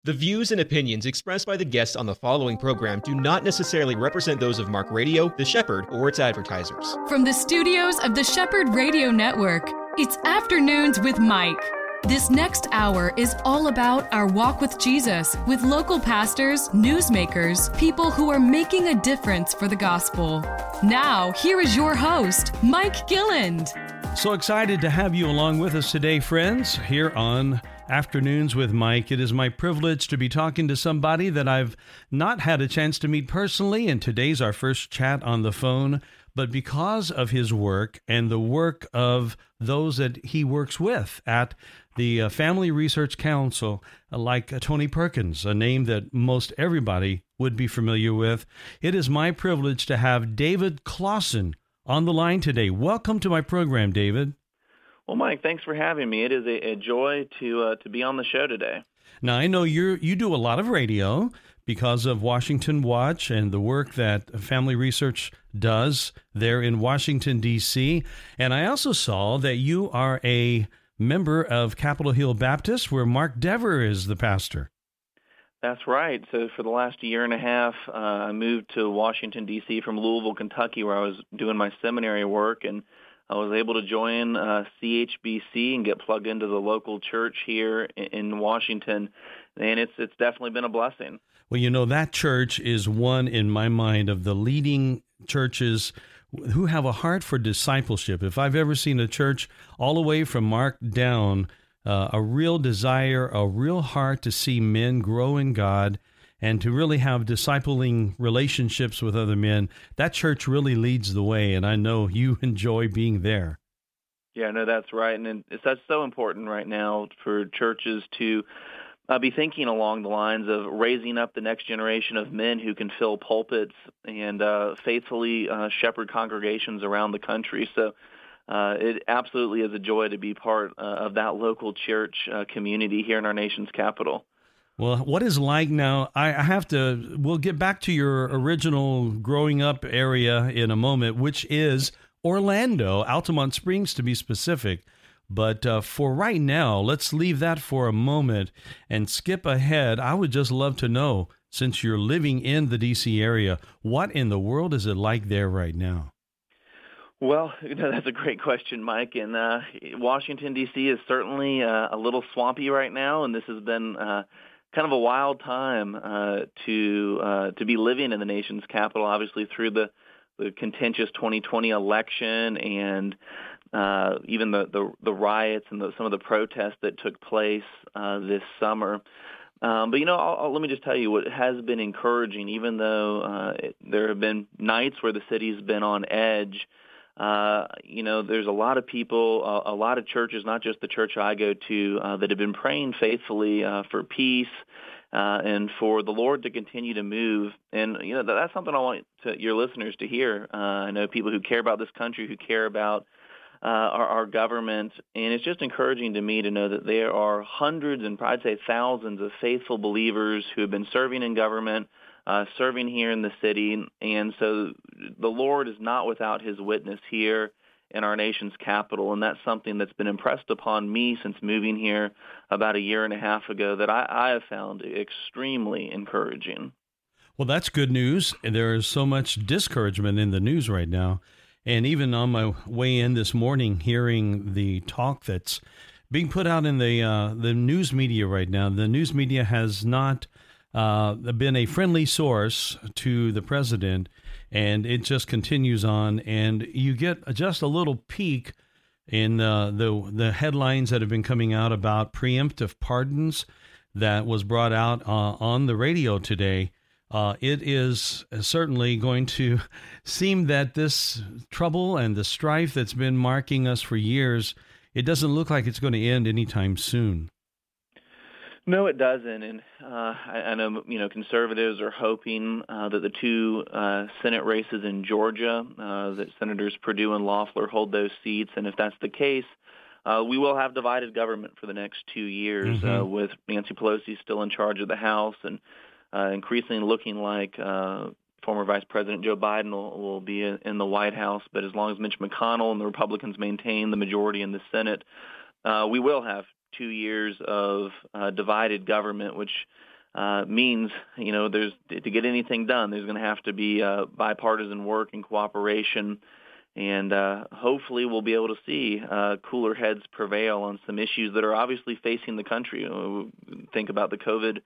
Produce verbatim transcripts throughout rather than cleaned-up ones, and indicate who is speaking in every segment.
Speaker 1: The views and opinions expressed by the guests on the following program do not necessarily represent those of Mark Radio, The Shepherd, or its advertisers.
Speaker 2: From the studios of the Shepherd Radio Network, it's Afternoons with Mike. This next hour is all about our walk with Jesus, with local pastors, newsmakers, people who are making a difference for the gospel. Now, here is your host, Mike Gilland.
Speaker 3: So excited to have you along with us today, friends, here on Afternoons with Mike. It is my privilege to be talking to somebody that I've not had a chance to meet personally, and today's our first chat on the phone. But because of his work and the work of those that he works with at the uh, Family Research Council, uh, like uh, Tony Perkins, a name that most everybody would be familiar with, it is my privilege to have David Clausen on the line today. Welcome to my program, David.
Speaker 4: Well, Mike, thanks for having me. It is a, a joy to uh, to be on the show today.
Speaker 3: Now, I know you you do a lot of radio because of Washington Watch and the work that Family Research does there in Washington, D C. And I also saw that you are a member of Capitol Hill Baptist, where Mark Dever is the pastor.
Speaker 4: That's right. So for the last year and a half, uh, I moved to Washington, D C from Louisville, Kentucky, where I was doing my seminary work, and I was able to join uh, C H B C and get plugged into the local church here in, in Washington, and it's it's definitely been a blessing.
Speaker 3: Well, you know, that church is one, in my mind, of the leading churches who have a heart for discipleship. If I've ever seen a church all the way from Mark down, uh, a real desire, a real heart to see men grow in God and to really have discipling relationships with other men, that church really leads the way, and I know you enjoy being there.
Speaker 4: Yeah, no, that's right, and it's that's so important right now for churches to uh, be thinking along the lines of raising up the next generation of men who can fill pulpits and uh, faithfully uh, shepherd congregations around the country. So uh, it absolutely is a joy to be part uh, of that local church uh, community here in our nation's capital.
Speaker 3: Well, what is like now, I have to, we'll get back to your original growing up area in a moment, which is Orlando, Altamont Springs to be specific. But uh, for right now, let's leave that for a moment and skip ahead. I would just love to know, since you're living in the D C area, what in the world is it like there right now?
Speaker 4: Well, you know, that's a great question, Mike. And uh, Washington, D C is certainly uh, a little swampy right now, and this has been uh, kind of a wild time uh, to uh, to be living in the nation's capital, obviously through the, the contentious twenty twenty election and uh, even the, the, the riots and the, some of the protests that took place uh, this summer. Um, but, you know, I'll, I'll, let me just tell you what has been encouraging, even though uh, it, there have been nights where the city's been on edge. Uh, you know, there's a lot of people, uh, a lot of churches, not just the church I go to, uh, that have been praying faithfully uh, for peace uh, and for the Lord to continue to move. And, you know, that, that's something I want to, your listeners to hear. Uh, I know people who care about this country, who care about uh, our, our government. And it's just encouraging to me to know that there are hundreds and I'd say thousands of faithful believers who have been serving in government, Uh, serving here in the city, and so the Lord is not without his witness here in our nation's capital, and that's something that's been impressed upon me since moving here about a year and a half ago that I, I have found extremely encouraging.
Speaker 3: Well, that's good news. There is so much discouragement in the news right now, and even on my way in this morning, hearing the talk that's being put out in the uh, the news media right now, the news media has not Uh, been a friendly source to the president, and it just continues on, and you get just a little peek in uh, the the headlines that have been coming out about preemptive pardons that was brought out uh, on the radio today. Uh, it is certainly going to seem that this trouble and the strife that's been marking us for years, it doesn't look like it's going to end anytime soon.
Speaker 4: No, it doesn't, and uh, I, I know you know conservatives are hoping uh, that the two uh, Senate races in Georgia, uh, that Senators Perdue and Loeffler hold those seats, and if that's the case, uh, we will have divided government for the next two years, mm-hmm. uh, with Nancy Pelosi still in charge of the House, and uh, increasingly looking like uh, former Vice President Joe Biden will, will be in the White House. But as long as Mitch McConnell and the Republicans maintain the majority in the Senate, uh, we will have two years of uh, divided government, which uh, means, you know, there's to get anything done, there's going to have to be uh, bipartisan work and cooperation. And uh, hopefully we'll be able to see uh, cooler heads prevail on some issues that are obviously facing the country. You know, think about the COVID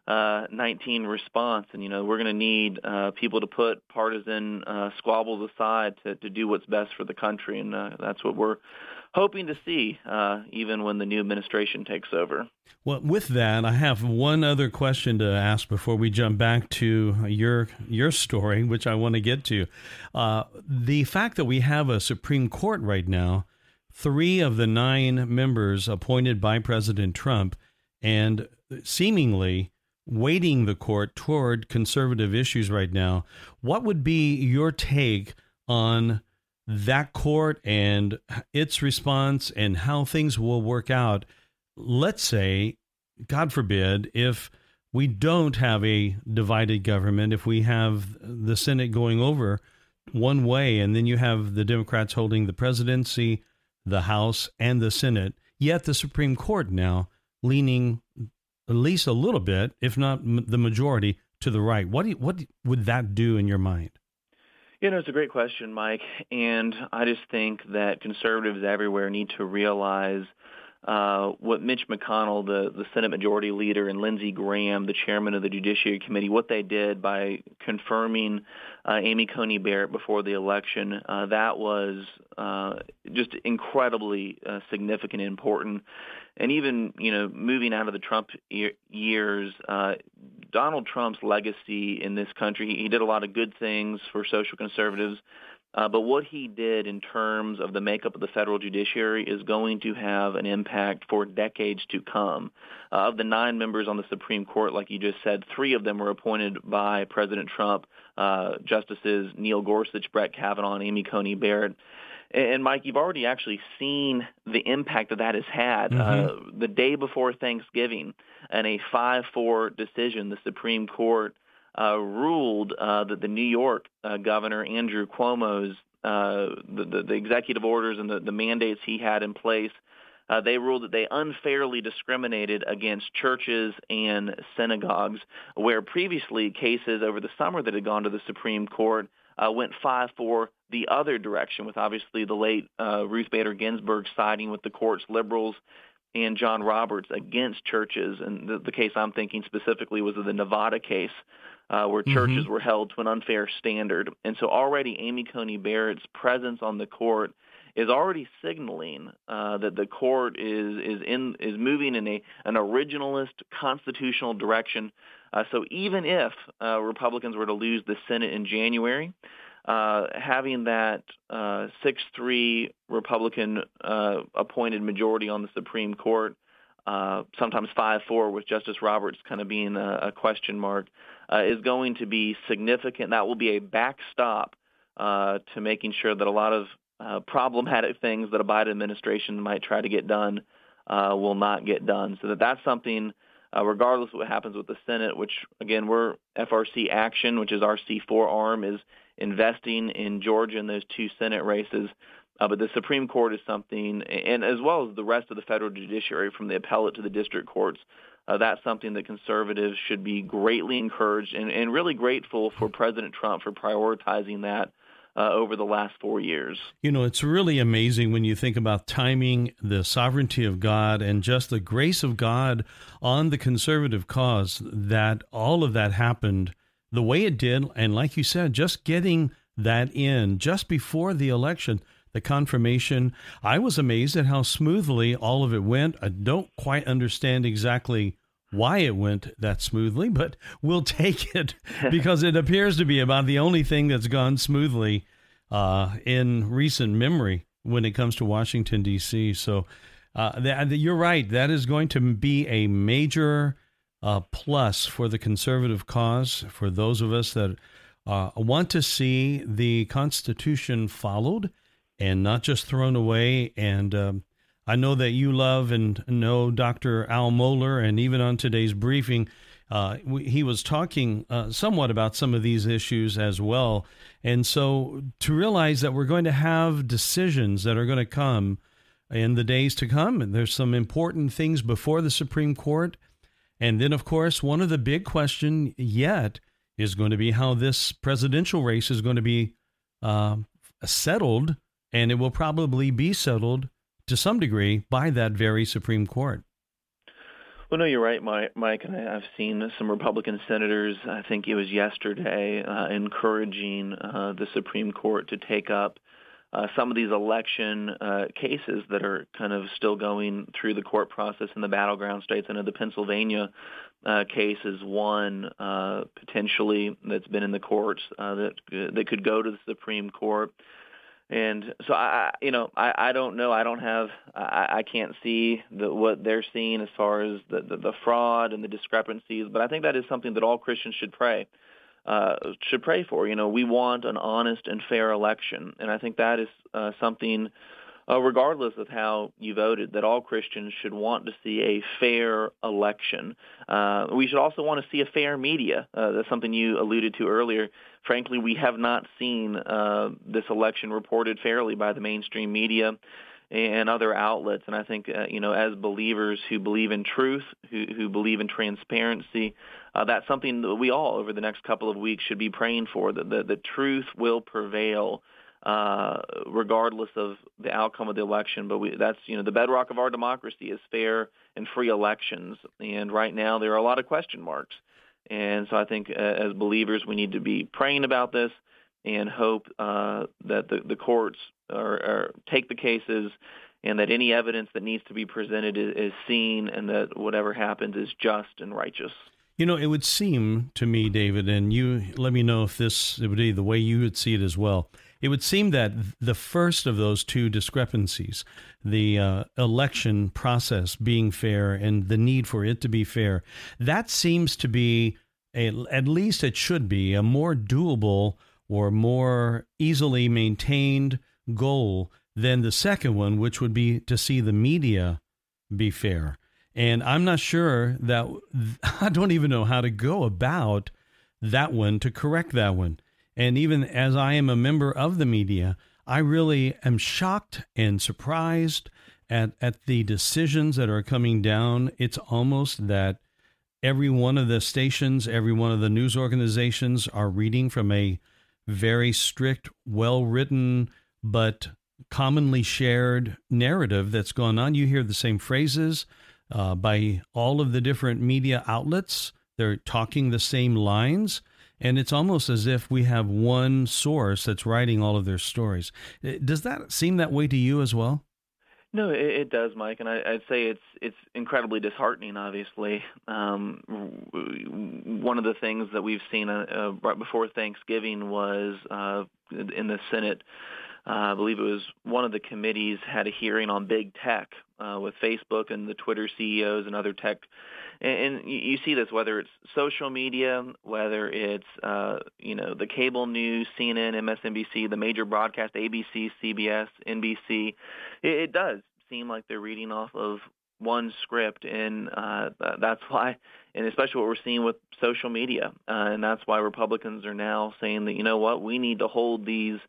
Speaker 4: nineteen response, and, you know, we're going to need uh, people to put partisan uh, squabbles aside to, to do what's best for the country, and uh, that's what we're hoping to see uh, even when the new administration takes over.
Speaker 3: Well, with that, I have one other question to ask before we jump back to your your story, which I want to get to. Uh, the fact that we have a Supreme Court right now, three of the nine members appointed by President Trump, and seemingly weighting the court toward conservative issues right now, what would be your take on that court and its response and how things will work out? Let's say, God forbid, if we don't have a divided government, if we have the Senate going over one way and then you have the Democrats holding the presidency, the House, and the Senate, yet the Supreme Court now leaning at least a little bit, if not m- the majority, to the right. What do you, what would that do in your mind?
Speaker 4: You know, it's a great question, Mike, and I just think that conservatives everywhere need to realize uh, what Mitch McConnell, the, the Senate Majority Leader, and Lindsey Graham, the chairman of the Judiciary Committee, what they did by confirming uh, Amy Coney Barrett before the election, uh, that was uh, just incredibly uh, significant and important. And even, you know, moving out of the Trump years, uh, Donald Trump's legacy in this country, he did a lot of good things for social conservatives, uh, but what he did in terms of the makeup of the federal judiciary is going to have an impact for decades to come. Uh, of the nine members on the Supreme Court, like you just said, three of them were appointed by President Trump, uh, Justices Neil Gorsuch, Brett Kavanaugh, and Amy Coney Barrett. And, Mike, you've already actually seen the impact that that has had. Mm-hmm. Uh, the day before Thanksgiving, in a five four decision, the Supreme Court uh, ruled uh, that the New York uh, Governor, Andrew Cuomo's, uh, the, the, the executive orders and the, the mandates he had in place, uh, they ruled that they unfairly discriminated against churches and synagogues, where previously cases over the summer that had gone to the Supreme Court Uh, went five four the other direction, with obviously the late uh, Ruth Bader Ginsburg siding with the court's liberals and John Roberts against churches. And the, the case I'm thinking specifically was of the Nevada case, uh, where mm-hmm. churches were held to an unfair standard. And so already Amy Coney Barrett's presence on the court is already signaling uh, that the court is is in is moving in a an originalist constitutional direction. Uh, so even if uh, Republicans were to lose the Senate in January, uh, having that uh, six three Republican uh, appointed majority on the Supreme Court, uh, sometimes five four with Justice Roberts kind of being a, a question mark, uh, is going to be significant. That will be a backstop uh, to making sure that a lot of uh, problematic things that a Biden administration might try to get done uh, will not get done. So that that's something, Uh, regardless of what happens with the Senate, which, again, we're F R C Action, which is our C four arm, is investing in Georgia in those two Senate races. Uh, but the Supreme Court is something, and as well as the rest of the federal judiciary, from the appellate to the district courts, uh, that's something that conservatives should be greatly encouraged and, and really grateful for President Trump for prioritizing that Uh, over the last four years.
Speaker 3: You know, it's really amazing when you think about timing, the sovereignty of God, and just the grace of God on the conservative cause, that all of that happened the way it did. And like you said, just getting that in just before the election, the confirmation, I was amazed at how smoothly all of it went. I don't quite understand exactly why it went that smoothly, but we'll take it because it appears to be about the only thing that's gone smoothly uh, in recent memory when it comes to Washington, D C. So uh, that, you're right. That is going to be a major uh, plus for the conservative cause, for those of us that uh, want to see the Constitution followed and not just thrown away. And um, I know that you love and know Doctor Al Mohler, and even on today's briefing, uh, he was talking uh, somewhat about some of these issues as well. And so to realize that we're going to have decisions that are going to come in the days to come, and there's some important things before the Supreme Court, And then, of course, one of the big questions yet is going to be how this presidential race is going to be uh, settled, and it will probably be settled to some degree by that very Supreme Court.
Speaker 4: Well, no, you're right, Mike, and I've seen some Republican senators, I think it was yesterday, uh, encouraging uh, the Supreme Court to take up uh, some of these election uh, cases that are kind of still going through the court process in the battleground states. I know the Pennsylvania uh, case is one uh, potentially that's been in the courts uh, that that could go to the Supreme Court. And so, I, you know, I, I don't know. I don't have, I, I can't see the, what they're seeing as far as the, the, the fraud and the discrepancies. But I think that is something that all Christians should pray, uh, should pray for. You know, we want an honest and fair election. And I think that is uh, something, uh, regardless of how you voted, that all Christians should want to see a fair election. Uh, we should also want to see a fair media. Uh, that's something you alluded to earlier. Frankly, we have not seen uh, this election reported fairly by the mainstream media and other outlets. And I think, uh, you know, as believers who believe in truth, who, who believe in transparency, uh, that's something that we all over the next couple of weeks should be praying for, that the, the truth will prevail uh, regardless of the outcome of the election. But we, that's, you know, the bedrock of our democracy is fair and free elections. And right now there are a lot of question marks. And so I think uh, as believers, we need to be praying about this and hope uh, that the, the courts are, are, take the cases and that any evidence that needs to be presented is, is seen, and that whatever happens is just and righteous.
Speaker 3: You know, it would seem to me, David, and you let me know if this would be the way you would see it as well. It would seem that the first of those two discrepancies, the uh, election process being fair and the need for it to be fair, that seems to be, a, at least it should be, a more doable or more easily maintained goal than the second one, which would be to see the media be fair. And I'm not sure that, I don't even know how to go about that one to correct that one. And even as I am a member of the media, I really am shocked and surprised at, at the decisions that are coming down. It's almost that every one of the stations, every one of the news organizations are reading from a very strict, well-written, but commonly shared narrative that's gone on. You hear the same phrases uh, by all of the different media outlets. They're talking the same lines. And it's almost as if we have one source that's writing all of their stories. Does that seem that way to you as well?
Speaker 4: No, it, it does, Mike, and I, I'd say it's it's incredibly disheartening. Obviously, um, one of the things that we've seen uh, uh, right before Thanksgiving was uh, in the Senate. Uh, I believe it was one of the committees had a hearing on big tech uh, with Facebook and the Twitter C E Os and other tech. And, and you, you see this, whether it's social media, whether it's, uh, you know, the cable news, C N N, M S N B C, the major broadcast, A B C, C B S, N B C. It, it does seem like they're reading off of one script, and uh, that's why, and especially what we're seeing with social media. Uh, and that's why Republicans are now saying that, you know what, we need to hold these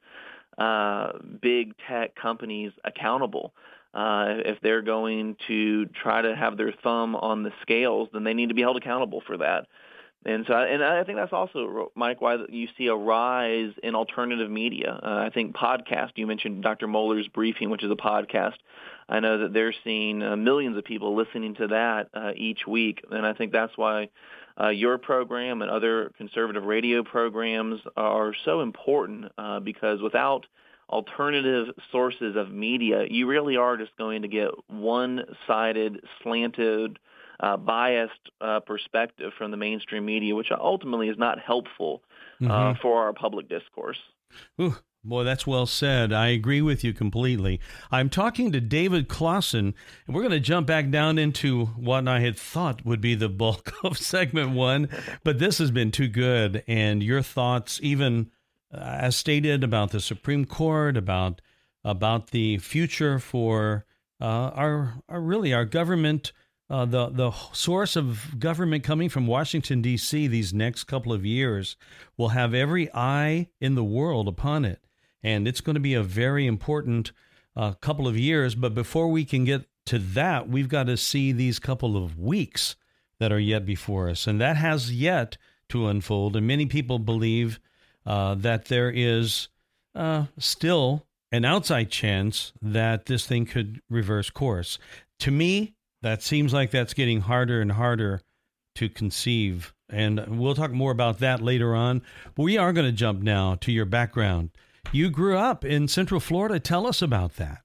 Speaker 4: uh, big tech companies accountable. Uh, if they're going to try to have their thumb on the scales, then they need to be held accountable for that. And so, and I think that's also, Mike, why you see a rise in alternative media. Uh, I think podcast, you mentioned Doctor Mohler's Briefing, which is a podcast. I know that they're seeing uh, millions of people listening to that uh, each week. And I think that's why uh, your program and other conservative radio programs are so important, uh, because without alternative sources of media, you really are just going to get one-sided, slanted, uh, biased uh, perspective from the mainstream media, which ultimately is not helpful uh, mm-hmm. for our public discourse.
Speaker 3: Ooh, boy, that's well said. I agree with you completely. I'm talking to David Closson, and we're going to jump back down into what I had thought would be the bulk of segment one, but this has been too good, and your thoughts, even Uh, as stated, about the Supreme Court, about about the future for uh, our, our really our government, uh, the the source of government coming from Washington, D C these next couple of years will have every eye in the world upon it, and it's going to be a very important uh, couple of years. But before we can get to that, we've got to see these couple of weeks that are yet before us, and that has yet to unfold. And many people believe uh, that there is uh, still an outside chance that this thing could reverse course. To me, that seems like that's getting harder and harder to conceive. And we'll talk more about that later on. But we are going to jump now to your background. You grew up in Central Florida. Tell us about that.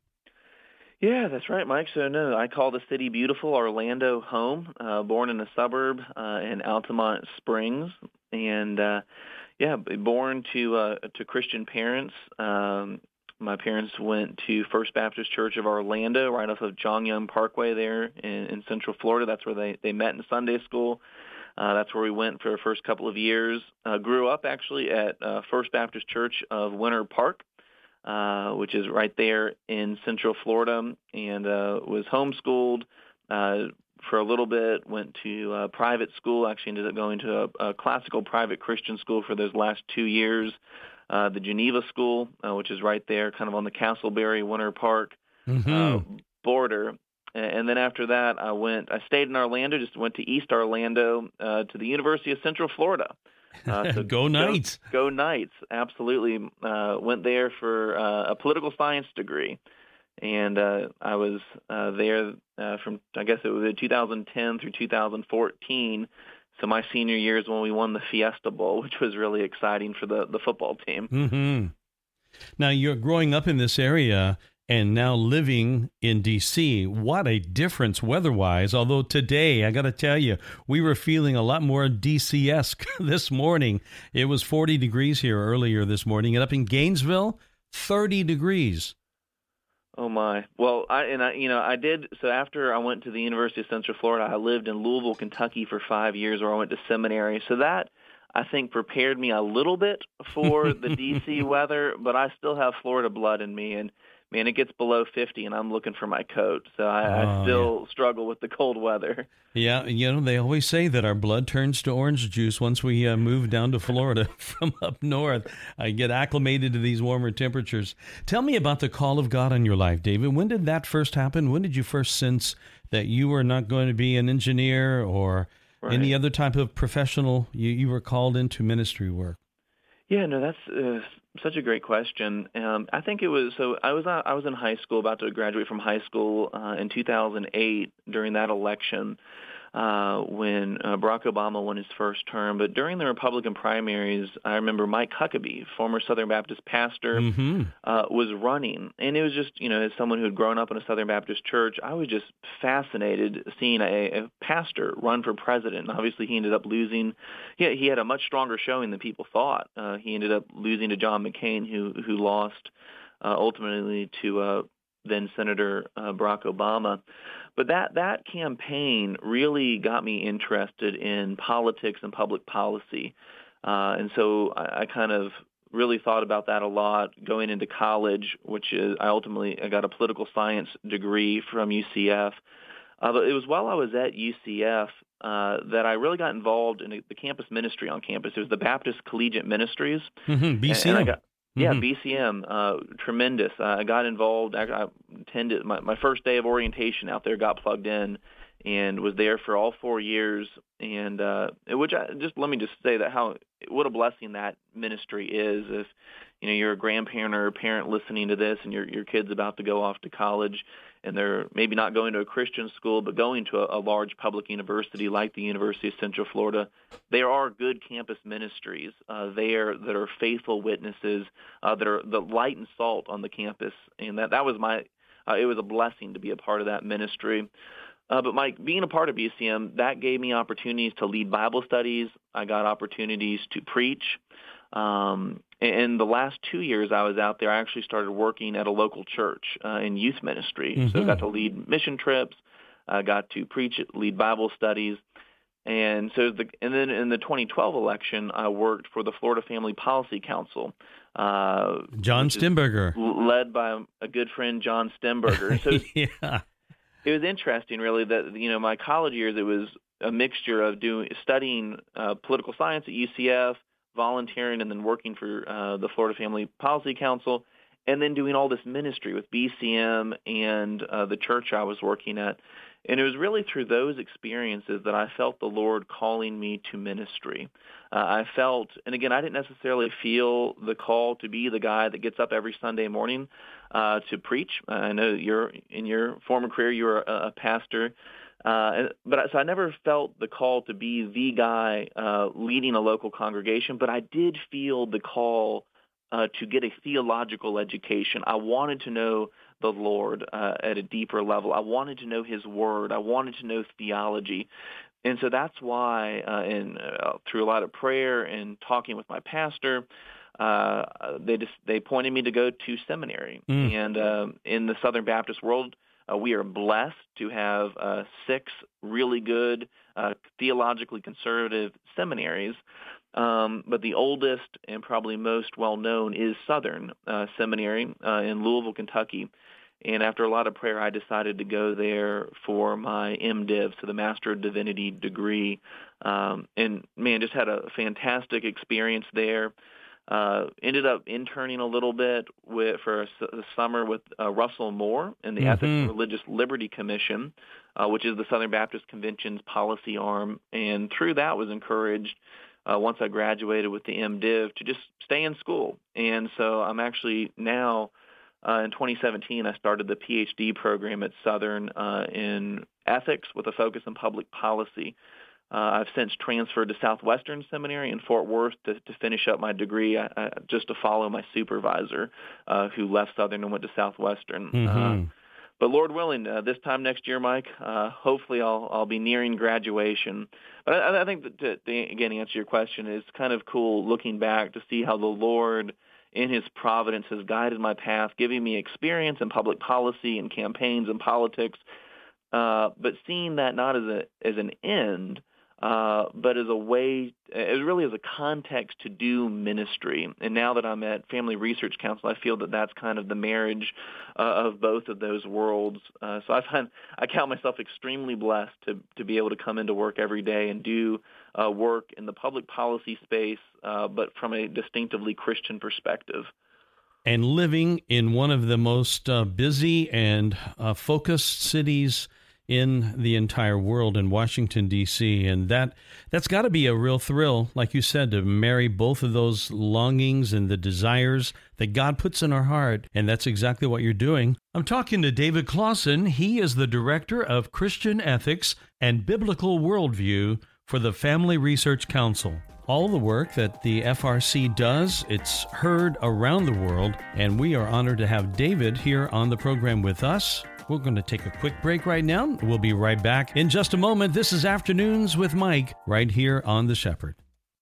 Speaker 4: Yeah, that's right, Mike. So, no, I call the city beautiful, Orlando home, uh, born in a suburb uh, in Altamont Springs. And, uh, yeah, born to uh, to Christian parents. Um, my parents went to First Baptist Church of Orlando, right off of John Young Parkway there in, in Central Florida. That's where they, they met in Sunday school. Uh, that's where we went for the first couple of years. Uh, grew up, actually, at uh, First Baptist Church of Winter Park, Uh, which is right there in Central Florida, and uh, was homeschooled uh, for a little bit, went to uh, private school, actually ended up going to a, a classical private Christian school for those last two years, uh, the Geneva School, uh, which is right there kind of on the Castleberry Winter Park
Speaker 3: Mm-hmm.
Speaker 4: uh, border. And then after that, I went, I stayed in Orlando, just went to East Orlando uh, to the University of Central Florida. Uh, so
Speaker 3: Go Knights.
Speaker 4: Go, go Knights, absolutely. Uh, went there for uh, a political science degree. And uh, I was uh, there uh, from, I guess it was two thousand ten through two thousand fourteen. So my senior year is when we won the Fiesta Bowl, which was really exciting for the, the football team.
Speaker 3: Mm-hmm. Now, you're growing up in this area and now living in D C. What a difference weather-wise. Although today, I got to tell you, we were feeling a lot more D C-esque this morning. It was forty degrees here earlier this morning. And up in Gainesville, thirty degrees.
Speaker 4: Oh my! Well, I and I, you know, I did. So after I went to the University of Central Florida, I lived in Louisville, Kentucky, for five years, where I went to seminary. So that, I think, prepared me a little bit for the D C weather. But I still have Florida blood in me, and man, it gets below fifty, and I'm looking for my coat. So I,
Speaker 3: Oh,
Speaker 4: I still
Speaker 3: yeah.
Speaker 4: struggle with the cold weather.
Speaker 3: Yeah, you know, they always say that our blood turns to orange juice once we uh, move down to Florida from up north. I get acclimated to these warmer temperatures. Tell me about the call of God on your life, David. When did that first happen? When did you first sense that you were not going to be an engineer or
Speaker 4: Right.
Speaker 3: any other type of professional? You, you were called into ministry work.
Speaker 4: Yeah, no, that's uh, such a great question. Um, I think it was so. I was uh, I was in high school, about to graduate from high school uh, in two thousand eight during that election uh, when uh, Barack Obama won his first term. But during the Republican primaries, I remember Mike Huckabee, former Southern Baptist pastor,
Speaker 3: Mm-hmm.
Speaker 4: uh, was running, and it was just, you know, as someone who had grown up in a Southern Baptist church, I was just fascinated seeing a, a pastor run for president. And obviously, he ended up losing. He, he had a much stronger showing than people thought. Uh, he ended up losing to John McCain, who who lost uh, ultimately to uh, then Senator uh, Barack Obama. But that that campaign really got me interested in politics and public policy, uh, and so I, I kind of really thought about that a lot going into college, which is I ultimately I got a political science degree from U C F. Uh, but it was while I was at U C F uh, that I really got involved in the campus ministry on campus. It was the Baptist Collegiate Ministries.
Speaker 3: Mm-hmm. B C M.
Speaker 4: And I got, yeah,
Speaker 3: Mm-hmm.
Speaker 4: B C M, uh, tremendous. Uh, I got involved. I, I attended my, my first day of orientation out there, got plugged in, and was there for all four years. And uh, which I, just let me just say that how what a blessing that ministry is. If you know you're a grandparent or a parent listening to this, and your your kid's about to go off to college, and they're maybe not going to a Christian school, but going to a, a large public university like the University of Central Florida, there are good campus ministries uh, there that are faithful witnesses, uh, that are the light and salt on the campus, and that that was my. Uh, it was a blessing to be a part of that ministry. Uh, but Mike, being a part of B C M, that gave me opportunities to lead Bible studies. I got opportunities to preach. Um, and the last two years I was out there, I actually started working at a local church uh, in youth ministry.
Speaker 3: Mm-hmm.
Speaker 4: So I got to lead mission trips. I got to preach, lead Bible studies. And so, the, and then in the twenty twelve election, I worked for the Florida Family Policy Council. Uh,
Speaker 3: John Stemberger.
Speaker 4: led by a good friend, John Stemberger. So
Speaker 3: Yeah.
Speaker 4: it was interesting, really, that, you know, my college years, it was a mixture of doing studying uh, political science at U C F, volunteering, and then working for uh, the Florida Family Policy Council, and then doing all this ministry with B C M and uh, the church I was working at. And it was really through those experiences that I felt the Lord calling me to ministry. Uh, I felt, and again, I didn't necessarily feel the call to be the guy that gets up every Sunday morning uh, to preach. I know you're in your former career, you were a, a pastor. Uh, but I, so I never felt the call to be the guy uh, leading a local congregation, but I did feel the call uh, to get a theological education. I wanted to know the Lord uh, at a deeper level. I wanted to know His Word. I wanted to know theology. And so that's why, uh, in, uh, through a lot of prayer and talking with my pastor, uh, they just they pointed me to go to seminary. Mm. And um, in the Southern Baptist world, Uh, we are blessed to have uh, six really good uh, theologically conservative seminaries, um, but the oldest and probably most well-known is Southern uh, Seminary uh, in Louisville, Kentucky. And after a lot of prayer, I decided to go there for my MDiv, so the Master of Divinity degree. Um, and, man, just had a fantastic experience there. Uh, ended up interning a little bit with, for a, a summer with uh, Russell Moore in the mm-hmm. Ethics and Religious Liberty Commission, uh, which is the Southern Baptist Convention's policy arm. And through that was encouraged, uh, once I graduated with the MDiv, to just stay in school. And so I'm actually now, uh, in twenty seventeen, I started the PhD program at Southern uh, in ethics with a focus on public policy. Uh, I've since transferred to Southwestern Seminary in Fort Worth to, to finish up my degree, I, I, just to follow my supervisor, uh, who left Southern and went to Southwestern. Mm-hmm. Uh, but Lord willing, uh, this time next year, Mike, uh, hopefully I'll I'll be nearing graduation. But I, I think that to, to again answer your question, it's kind of cool looking back to see how the Lord, in His providence, has guided my path, giving me experience in public policy and campaigns and politics, uh, but seeing that not as a as an end. Uh, but as a way, as really as a context to do ministry. And now that I'm at Family Research Council, I feel that that's kind of the marriage uh, of both of those worlds. Uh, so I find I count myself extremely blessed to to be able to come into work every day and do uh, work in the public policy space, uh, but from a distinctively Christian perspective.
Speaker 3: And living in one of the most uh, busy and uh, focused cities in the entire world, in Washington, D C, and that, that's got to be a real thrill, like you said, to marry both of those longings and the desires that God puts in our heart, and that's exactly what you're doing. I'm talking to David Clausen. He is the Director of Christian Ethics and Biblical Worldview for the Family Research Council. All the work that the F R C does, it's heard around the world, and we are honored to have David here on the program with us. We're going to take a quick break right now. We'll be right back in just a moment. This is Afternoons with Mike, right here on The Shepherd.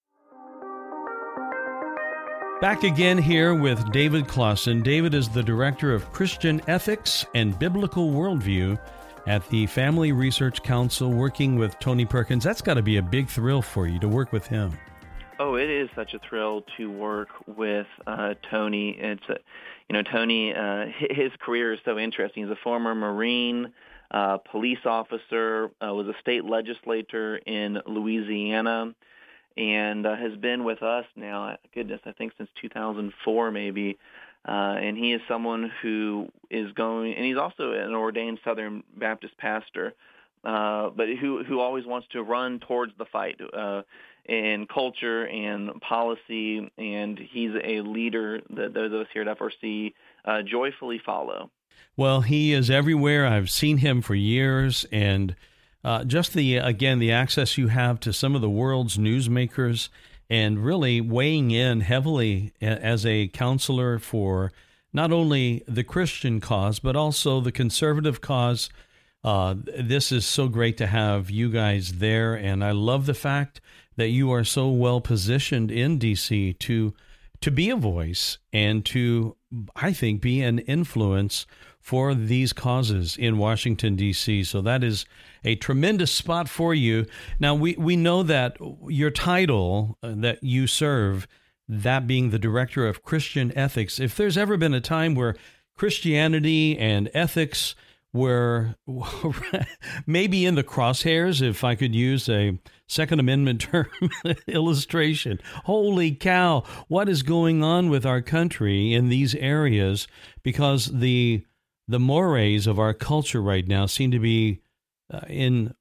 Speaker 3: Back again here with David Clausen. David is the Director of Christian Ethics and Biblical Worldview at the Family Research Council, working with Tony Perkins. That's got to be a big thrill for you to work with him.
Speaker 4: Oh, it is such a thrill to work with uh, Tony. It's a, you know, Tony, uh, his career is so interesting. He's a former Marine, uh, police officer, uh, was a state legislator in Louisiana, and uh, has been with us now, goodness, I think since two thousand four maybe. Uh, and he is someone who is going, and he's also an ordained Southern Baptist pastor, uh, but who who always wants to run towards the fight uh, in culture and policy, and he's a leader that those of us here at F R C uh, joyfully follow.
Speaker 3: Well, he is everywhere. I've seen him for years, and uh, just the again the access you have to some of the world's newsmakers, and really weighing in heavily as a counselor for not only the Christian cause, but also the conservative cause. Uh, this is so great to have you guys there, and I love the fact that you are so well positioned in D C to to be a voice and to, I think, be an influence for these causes in Washington, D C. So that is a tremendous spot for you. Now, we, we know that your title that you serve, that being the Director of Christian Ethics, if there's ever been a time where Christianity and ethics were maybe in the crosshairs, if I could use a Second Amendment term illustration. Holy cow, what is going on with our country in these areas? Because the the mores of our culture right now seem to be uh, in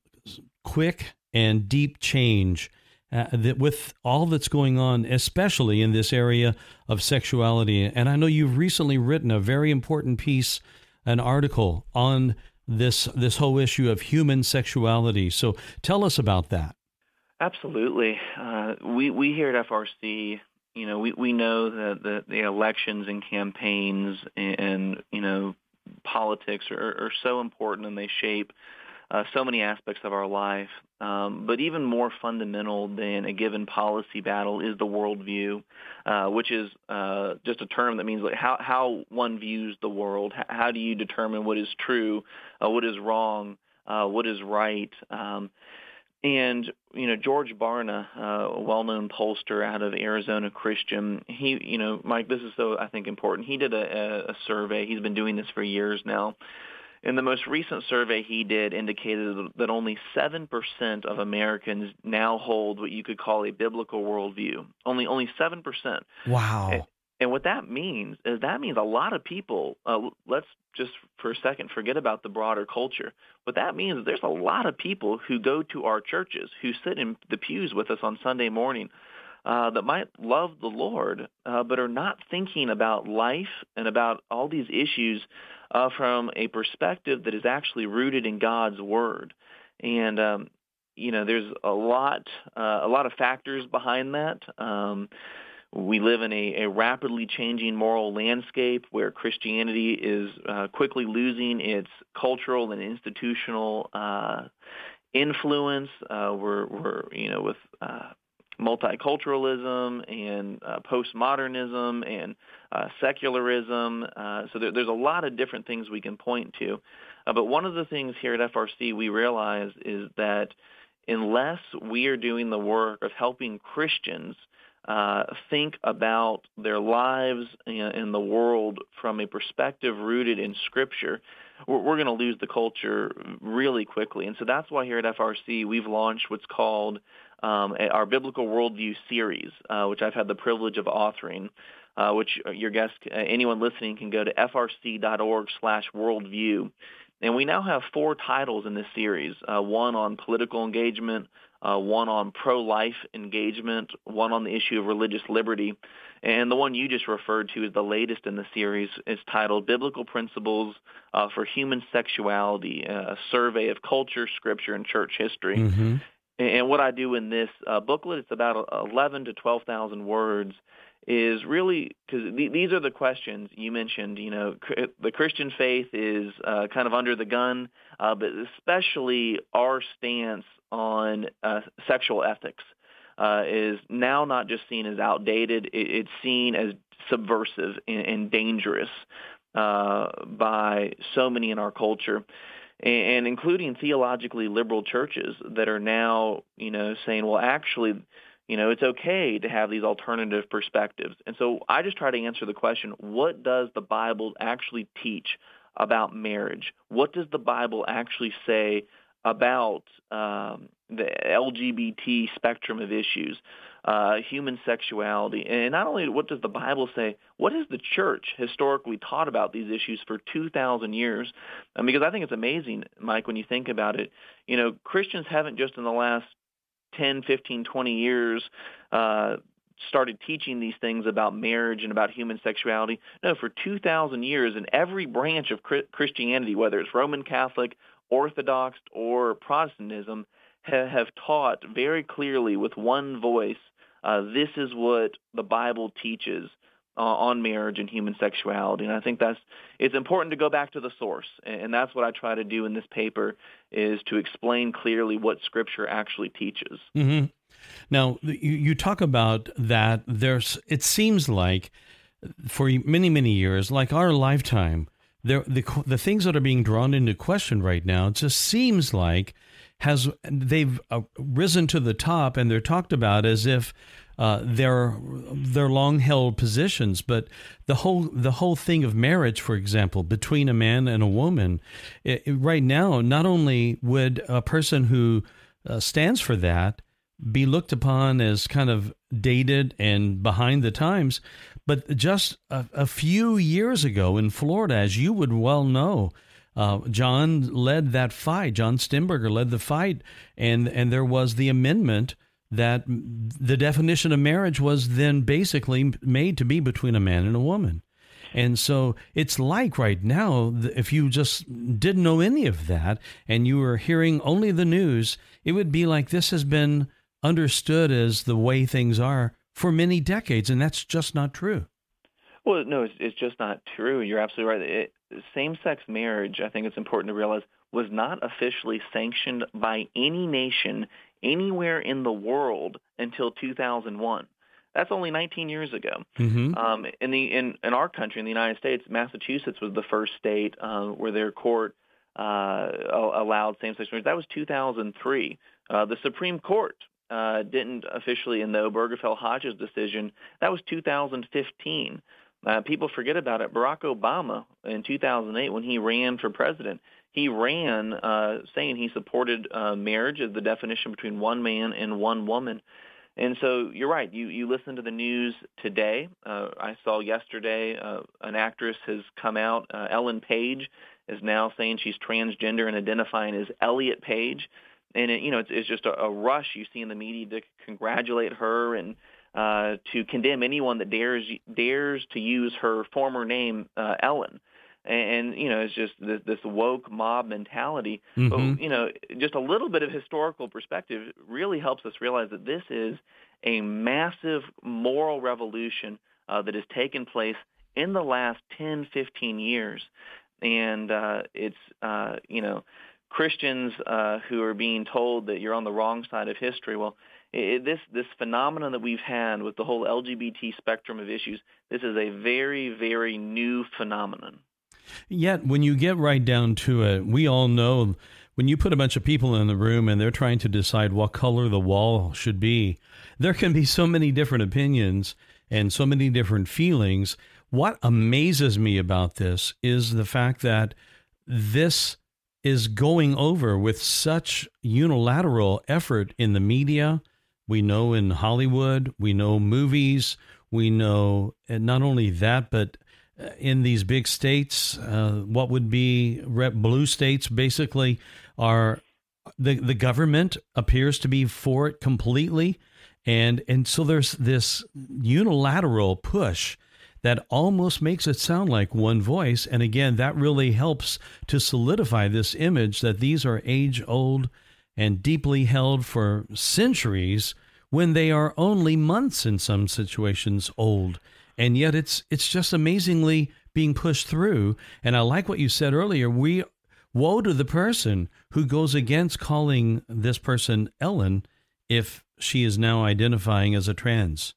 Speaker 3: quick and deep change uh, that with all that's going on, especially in this area of sexuality. And I know you've recently written a very important piece, an article on this this whole issue of human sexuality. So tell us about that.
Speaker 4: Absolutely. Uh, we, we here at F R C, you know, we, we know that the, the elections and campaigns and, and you know, politics are, are so important, and they shape uh, so many aspects of our life. Um, but even more fundamental than a given policy battle is the worldview, uh, which is uh, just a term that means like how, how one views the world. How, how do you determine what is true, uh, what is wrong, uh, what is right? Um, and, you know, George Barna, uh, a well-known pollster out of Arizona Christian, he, you know, Mike, this is so, I think, important. He did a, a survey. He's been doing this for years now. And the most recent survey he did indicated that only seven percent of Americans now hold what you could call a biblical worldview. Only only seven percent.
Speaker 3: Wow.
Speaker 4: And, and what that means is that means a lot of people, uh, let's just for a second forget about the broader culture. What that means is there's a lot of people who go to our churches, who sit in the pews with us on Sunday morning, uh, that might love the Lord, uh, but are not thinking about life and about all these issues Uh, from a perspective that is actually rooted in God's Word. And, um, you know, there's a lot uh, a lot of factors behind that. Um, we live in a, a rapidly changing moral landscape where Christianity is uh, quickly losing its cultural and institutional uh, influence. Uh, we're, we're, you know, with uh, multiculturalism and uh, postmodernism and uh, secularism. Uh, so there, there's a lot of different things we can point to. Uh, but one of the things here at F R C we realize is that unless we are doing the work of helping Christians uh, think about their lives and, and the world from a perspective rooted in Scripture, we're, we're going to lose the culture really quickly. And so that's why here at F R C we've launched what's called Um, our Biblical Worldview series, uh, which I've had the privilege of authoring, uh, which your guest, uh, anyone listening can go to frc.org slash worldview. And we now have four titles in this series, uh, one on political engagement, uh, one on pro-life engagement, one on the issue of religious liberty. And the one you just referred to is the latest in the series. It's titled Biblical Principles uh, for Human Sexuality, a survey of culture, scripture, and church history. Mm-hmm. And what I do in this uh, booklet, it's about eleven to twelve thousand words, is really, because th- these are the questions you mentioned. You know, cr- the Christian faith is uh, kind of under the gun, uh, but especially our stance on uh, sexual ethics uh, is now not just seen as outdated, it- it's seen as subversive and, and dangerous uh, by so many in our culture. And including theologically liberal churches that are now, you know, saying, well, actually, you know, it's okay to have these alternative perspectives. And so I just try to answer the question, what does the Bible actually teach about marriage? What does the Bible actually say about um, the L G B T spectrum of issues, uh, human sexuality? And not only what does the Bible say, what has the church historically taught about these issues for two thousand years? Um, because I think it's amazing, Mike, when you think about it. You know, Christians haven't just in the last ten, fifteen, twenty years uh, started teaching these things about marriage and about human sexuality. No, for two thousand years in every branch of Christianity, whether it's Roman Catholic, Orthodox, or Protestantism, ha- have taught very clearly with one voice, uh, this is what the Bible teaches uh, on marriage and human sexuality. And I think that's it's important to go back to the source. And that's what I try to do in this paper, is to explain clearly what Scripture actually teaches.
Speaker 3: Mm-hmm. Now, you, you talk about that there's, it seems like for many, many years, like our lifetime, there the the things that are being drawn into question right now, it just seems like has they've uh, risen to the top, and they're talked about as if uh, they're they're long held positions. But the whole the whole thing of marriage, for example, between a man and a woman, it, it, right now, not only would a person who uh, stands for that be looked upon as kind of dated and behind the times, but just a, a few years ago in Florida, as you would well know, Uh, John led that fight. John Stemberger led the fight, and and there was the amendment that the definition of marriage was then basically made to be between a man and a woman. And so it's like right now, if you just didn't know any of that and you were hearing only the news, it would be like this has been understood as the way things are for many decades, and that's just not true.
Speaker 4: Well, no, it's, it's just not true. You're absolutely right. It, same-sex marriage, I think it's important to realize, was not officially sanctioned by any nation anywhere in the world until two thousand one. That's only nineteen years ago. Mm-hmm. Um, in the in, in our country, in the United States, Massachusetts was the first state uh, where their court uh, allowed same-sex marriage. That was two thousand three. Uh, the Supreme Court uh, didn't officially, in the Obergefell-Hodges decision, that was two thousand fifteen. Uh, people forget about it. Barack Obama, in two thousand eight, when he ran for president, he ran uh, saying he supported uh, marriage as the definition between one man and one woman. And so you're right. You you listen to the news today. Uh, I saw yesterday uh, an actress has come out. Uh, Ellen Page is now saying she's transgender and identifying as Elliot Page. And it, you know it's, it's just a, a rush you see in the media to congratulate her and uh, to condemn anyone that dares dares to use her former name, uh, Ellen. And, you know, it's just this, this woke mob mentality. Mm-hmm. But, you know, just a little bit of historical perspective really helps us realize that this is a massive moral revolution uh, that has taken place in the last ten, fifteen years. And uh, it's, uh, you know, Christians uh, who are being told that you're on the wrong side of history. Well, it, this this phenomenon that we've had with the whole L G B T spectrum of issues, this is a very, very new phenomenon.
Speaker 3: Yet, when you get right down to it, we all know when you put a bunch of people in the room and they're trying to decide what color the wall should be, there can be so many different opinions and so many different feelings. What amazes me about this is the fact that this is going over with such unilateral effort in the media. We know in Hollywood, we know movies, we know, and not only that, but in these big states, uh, what would be rep blue states basically are the the government appears to be for it completely, and and so there's this unilateral push that almost makes it sound like one voice. And again, that really helps to solidify this image that these are age-old and deeply held for centuries when they are only months in some situations old. And yet it's it's just amazingly being pushed through. And I like what you said earlier. We woe to the person who goes against calling this person Ellen if she is now identifying as a trans.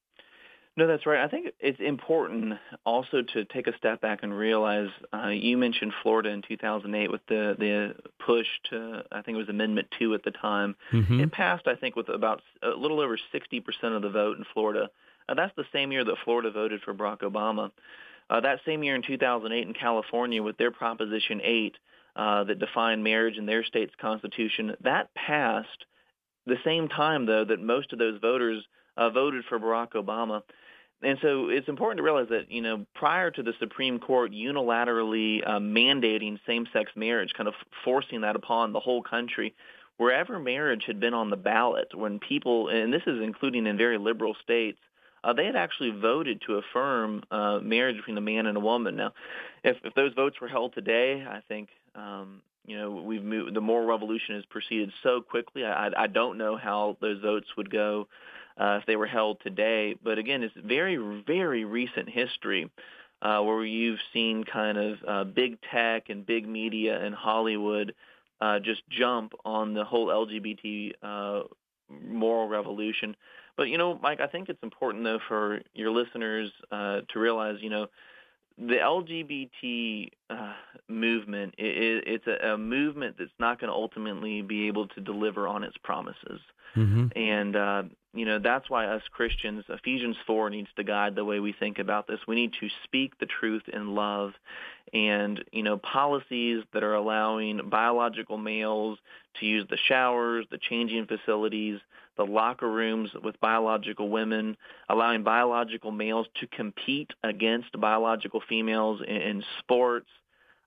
Speaker 4: No, that's right. I think it's important also to take a step back and realize, uh, you mentioned Florida in two thousand eight with the, the push to, I think it was Amendment two at the time. Mm-hmm. It passed, I think, with about a little over sixty percent of the vote in Florida. Uh, that's the same year that Florida voted for Barack Obama. Uh, that same year in two thousand eight in California with their Proposition eight uh, that defined marriage in their state's constitution, that passed the same time, though, that most of those voters uh, voted for Barack Obama. And so it's important to realize that, you know, prior to the Supreme Court unilaterally uh, mandating same-sex marriage, kind of forcing that upon the whole country, wherever marriage had been on the ballot, when people, and this is including in very liberal states, uh, they had actually voted to affirm uh, marriage between a man and a woman. Now, if, if those votes were held today, I think, um, you know, we've moved, the moral revolution has proceeded so quickly. I, I don't know how those votes would go Uh, if they were held today. But again, it's very, very recent history uh, where you've seen kind of uh, big tech and big media and Hollywood uh, just jump on the whole L G B T uh, moral revolution. But, you know, Mike, I think it's important, though, for your listeners uh, to realize, you know, the L G B T uh, movement, it, it's a, a movement that's not going to ultimately be able to deliver on its promises. Mm-hmm. And, uh, you know, that's why us Christians, Ephesians four needs to guide the way we think about this. We need to speak the truth in love. And, you know, policies that are allowing biological males to use the showers, the changing facilities, the locker rooms with biological women, allowing biological males to compete against biological females in, in sports,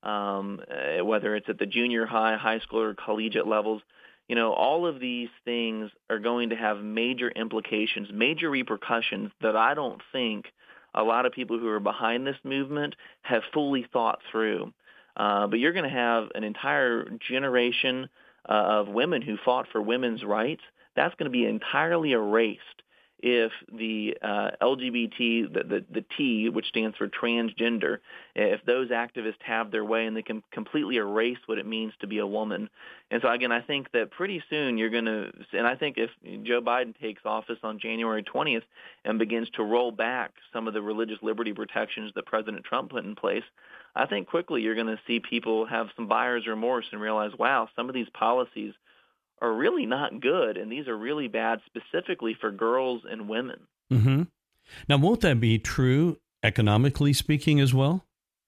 Speaker 4: um, uh, whether it's at the junior high, high school, or collegiate levels. You know, all of these things are going to have major implications, major repercussions that I don't think a lot of people who are behind this movement have fully thought through. Uh, but you're going to have an entire generation uh, of women who fought for women's rights. That's going to be entirely erased if the uh, L G B T, the, the, the T, which stands for transgender, if those activists have their way and they can completely erase what it means to be a woman. And so, again, I think that pretty soon you're going to, and I think if Joe Biden takes office on January twentieth and begins to roll back some of the religious liberty protections that President Trump put in place, I think quickly you're going to see people have some buyer's remorse and realize, wow, some of these policies are really not good, and these are really bad specifically for girls and women.
Speaker 3: Mm-hmm. Now, won't that be true economically speaking as well?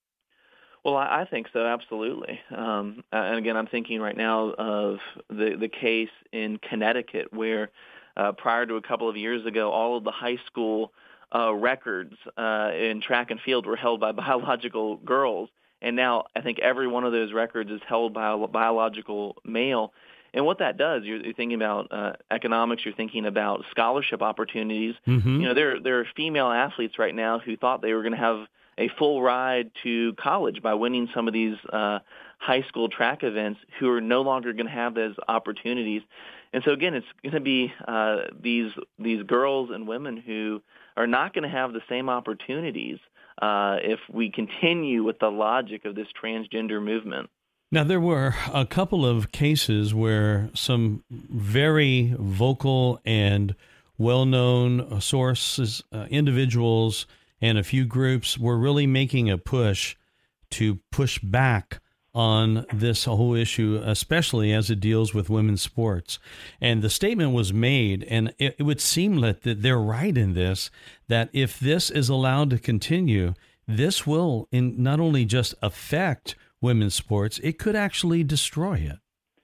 Speaker 4: Well, I, I think so, absolutely. Um, and again, I'm thinking right now of the, the case in Connecticut where uh, prior to a couple of years ago, all of the high school uh, records uh, in track and field were held by biological girls, and now I think every one of those records is held by a biological male. And what that does, you're, you're thinking about uh, economics, you're thinking about scholarship opportunities.
Speaker 3: Mm-hmm.
Speaker 4: You know, there, there are female athletes right now who thought they were going to have a full ride to college by winning some of these uh, high school track events who are no longer going to have those opportunities. And so, again, it's going to be uh, these these girls and women who are not going to have the same opportunities uh, if we continue with the logic of this transgender movement.
Speaker 3: Now, there were a couple of cases where some very vocal and well-known sources, uh, individuals, and a few groups were really making a push to push back on this whole issue, especially as it deals with women's sports. And the statement was made, and it, it would seem that they're right in this, that if this is allowed to continue, this will in not only just affect women's sports, it could actually destroy it.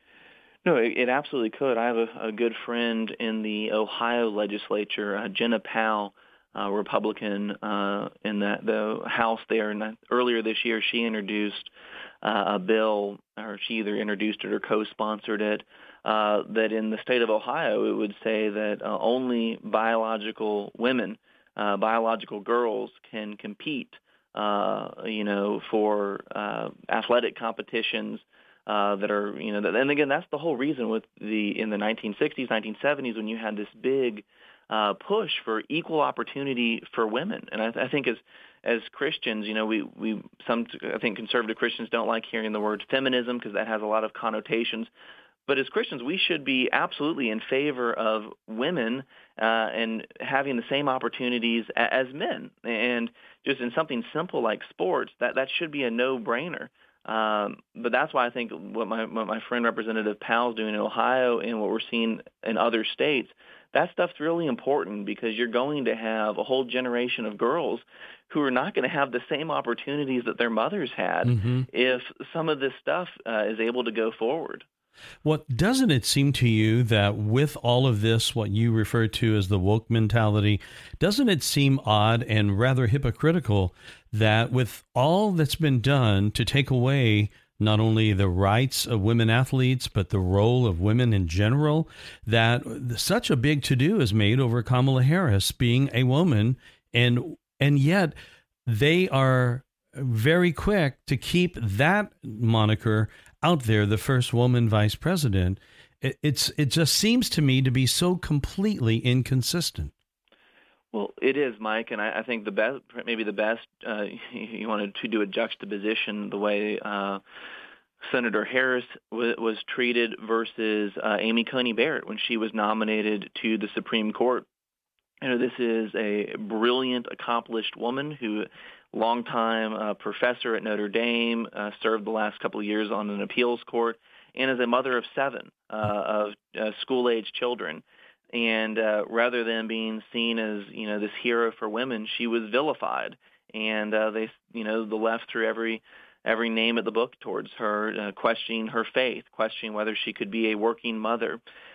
Speaker 4: No, it, it absolutely could. I have a, a good friend in the Ohio legislature, uh, Jenna Powell, uh, Republican uh, in the, the House there. And earlier this year, she introduced uh, a bill, or she either introduced it or co-sponsored it, uh, that in the state of Ohio, it would say that uh, only biological women, uh, biological girls can compete Uh, you know, for uh, athletic competitions uh, that are, you know, and again, that's the whole reason with the, in the nineteen sixties, nineteen seventies, when you had this big uh, push for equal opportunity for women. And I, I think as as Christians, you know, we, we, some, I think conservative Christians don't like hearing the word feminism because that has a lot of connotations. But as Christians, we should be absolutely in favor of women uh, and having the same opportunities a- as men. And just in something simple like sports, that, that should be a no-brainer. Um, but that's why I think what my, what my friend Representative Powell's doing in Ohio and what we're seeing in other states, that stuff's really important because you're going to have a whole generation of girls who are not going to have the same opportunities that their mothers had mm-hmm. if some of this stuff uh, is able to go forward.
Speaker 3: What doesn't it seem to you that with all of this, what you refer to as the woke mentality, doesn't it seem odd and rather hypocritical that with all that's been done to take away not only the rights of women athletes, but the role of women in general, that such a big to-do is made over Kamala Harris being a woman, and and yet they are very quick to keep that moniker out there, the first woman vice president. It, it's it just seems to me to be so completely inconsistent.
Speaker 4: Well, it is, Mike, and I, I think the best, maybe the best, uh, you wanted to do a juxtaposition the way uh, Senator Harris w- was treated versus uh, Amy Coney Barrett when she was nominated to the Supreme Court. You know, this is a brilliant, accomplished woman who, longtime uh, professor at Notre Dame, uh, served the last couple of years on an appeals court, and is a mother of seven uh, of uh, school-age children. And uh, rather than being seen as, you know, this hero for women, she was vilified. And uh, they, you know, the left threw every every name of the book towards her, uh, questioning her faith, questioning whether she could be a working mother.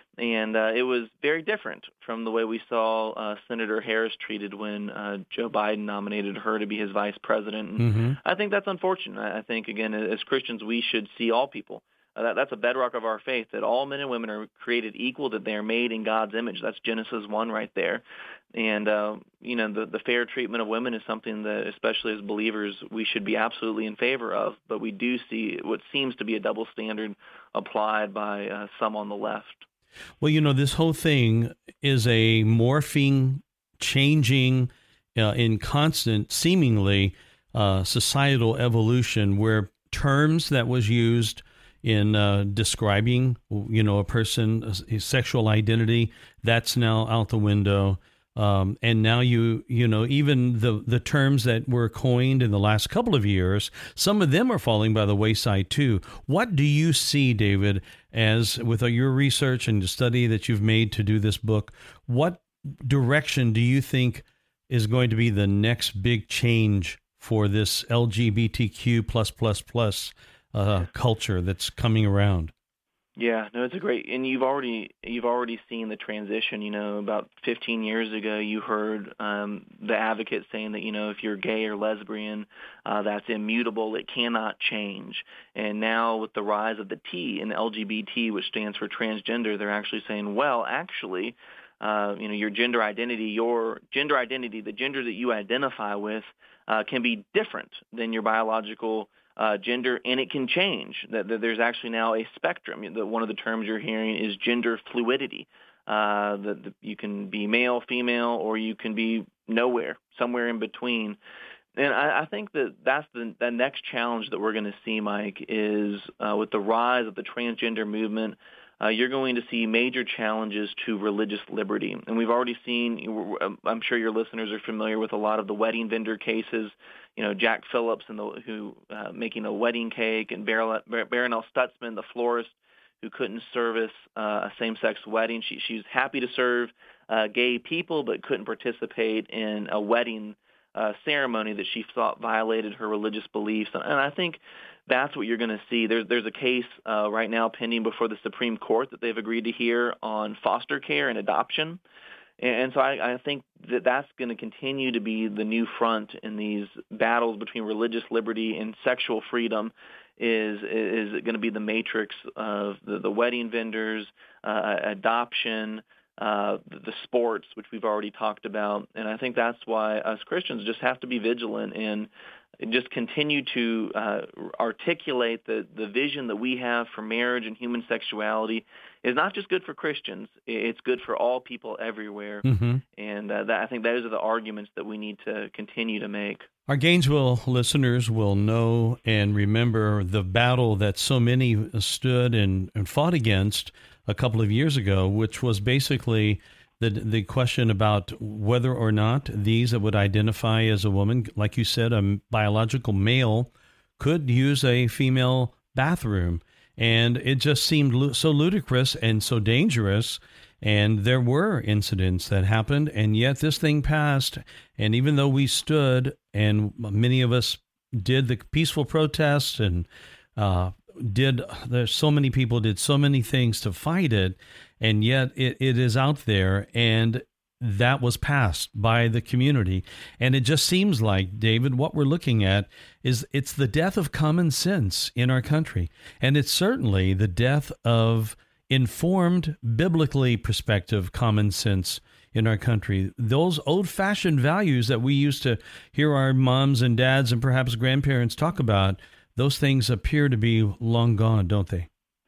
Speaker 4: And uh, it was very different from the way we saw uh, Senator Harris treated when uh, Joe Biden nominated her to be his vice president. And
Speaker 3: Mm-hmm.
Speaker 4: I think that's unfortunate. I think, again, as Christians, we should see all people. Uh, that, that's a bedrock of our faith, that all men and women are created equal, that they are made in God's image. That's Genesis one right there. And, uh, you know, the, the fair treatment of women is something that, especially as believers, we should be absolutely in favor of. But we do see what seems to be a double standard applied by uh, some on the left.
Speaker 3: Well, you know, this whole thing is a morphing, changing, uh, in constant, seemingly, uh, societal evolution where terms that was used in uh, describing, you know, a person's sexual identity, that's now out the window. Um, and now you, you know, even the, the terms that were coined in the last couple of years, some of them are falling by the wayside too. What do you see, David, as with your research and the study that you've made to do this book, what direction do you think is going to be the next big change for this L G B T Q plus plus plus uh, culture that's coming around?
Speaker 4: Yeah, no, it's a great, and you've already you've already seen the transition. You know, about fifteen years ago, you heard um, the advocates saying that, you know, if you're gay or lesbian, uh, that's immutable; it cannot change. And now, with the rise of the T in L G B T, which stands for transgender, they're actually saying, well, actually, uh, you know, your gender identity, your gender identity, the gender that you identify with, uh, can be different than your biological Uh, gender, and it can change. That, that there's actually now a spectrum. The, one of the terms you're hearing is gender fluidity. Uh, that that you can be male, female, or you can be nowhere, somewhere in between. And I, I think that that's the, the next challenge that we're going to see, Mike, is uh, with the rise of the transgender movement, uh, you're going to see major challenges to religious liberty. And we've already seen, I'm sure your listeners are familiar with a lot of the wedding vendor cases, you know, Jack Phillips and the, who uh, making a wedding cake, and Bar- Baronelle Stutzman, the florist, who couldn't service uh, a same-sex wedding. She, she was happy to serve uh, gay people, but couldn't participate in a wedding uh, ceremony that she thought violated her religious beliefs. And I think that's what you're going to see. There's there's a case uh, right now pending before the Supreme Court that they've agreed to hear on foster care and adoption. And so I, I think that that's going to continue to be the new front in these battles between religious liberty and sexual freedom. Is is going to be the matrix of the, the wedding vendors, uh, adoption, uh, the sports, which we've already talked about. And I think that's why us Christians just have to be vigilant and just continue to uh, articulate the, the vision that we have for marriage and human sexuality is not just good for Christians, it's good for all people everywhere.
Speaker 3: Mm-hmm.
Speaker 4: And uh, that, I think those are the arguments that we need to continue to make.
Speaker 3: Our Gainesville listeners will know and remember the battle that so many stood and, and fought against a couple of years ago, which was basically the the question about whether or not these that would identify as a woman, like you said, a biological male, could use a female bathroom. And it just seemed so ludicrous and so dangerous. And there were incidents that happened, and yet this thing passed. And even though we stood, and many of us did the peaceful protests, and uh, did there's so many people did so many things to fight it, and yet it, it is out there, and that was passed by the community. And it just seems like, David, what we're looking at is it's the death of common sense in our country, and it's certainly the death of informed, biblically perspective common sense in our country. Those old-fashioned values that we used to hear our moms and dads and perhaps grandparents talk about, those things appear to be long gone, don't they?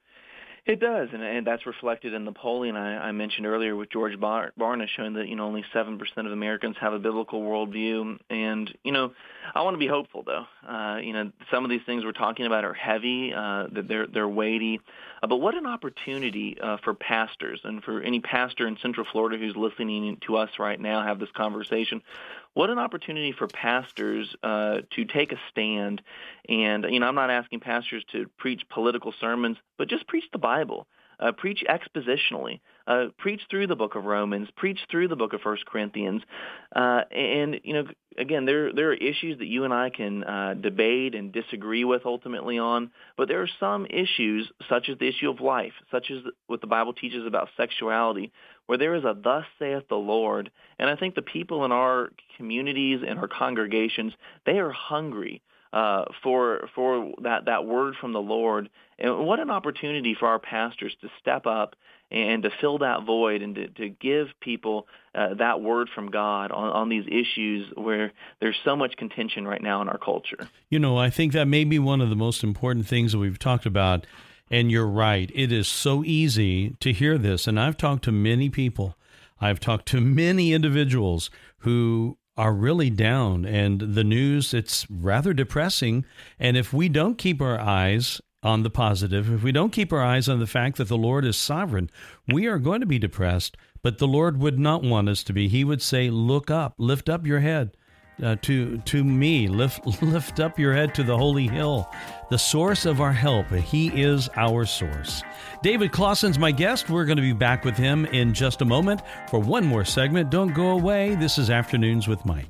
Speaker 4: It does, and, and that's reflected in the polling I, I mentioned earlier with George Bar- Barna showing that, you know, only seven percent of Americans have a biblical worldview. And, you know, I want to be hopeful, though. Uh, you know, some of these things we're talking about are heavy, uh, that they're, they're weighty. Uh, but what an opportunity uh, for pastors and for any pastor in Central Florida who's listening to us right now have this conversation. What an opportunity for pastors uh, to take a stand. And, you know, I'm not asking pastors to preach political sermons, but just preach the Bible. Uh, preach expositionally. Uh, preach through the book of Romans, preach through the book of First Corinthians. Uh, and, you know, again, there there are issues that you and I can uh, debate and disagree with ultimately on, but there are some issues, such as the issue of life, such as what the Bible teaches about sexuality, where there is a thus saith the Lord. And I think the people in our communities and our congregations, they are hungry uh, for for that, that word from the Lord. And what an opportunity for our pastors to step up and to fill that void and to, to give people uh, that word from God on, on these issues where there's so much contention right now in our culture.
Speaker 3: You know, I think that may be one of the most important things that we've talked about, and you're right. It is so easy to hear this, and I've talked to many people. I've talked to many individuals who are really down, and the news, it's rather depressing, and if we don't keep our eyes on the positive, if we don't keep our eyes on the fact that the Lord is sovereign, we are going to be depressed, but the Lord would not want us to be. He would say, look up, lift up your head uh, to to me, lift, lift up your head to the holy hill, the source of our help. He is our source. David Clausen's my guest. We're going to be back with him in just a moment for one more segment. Don't go away. This is Afternoons with Mike.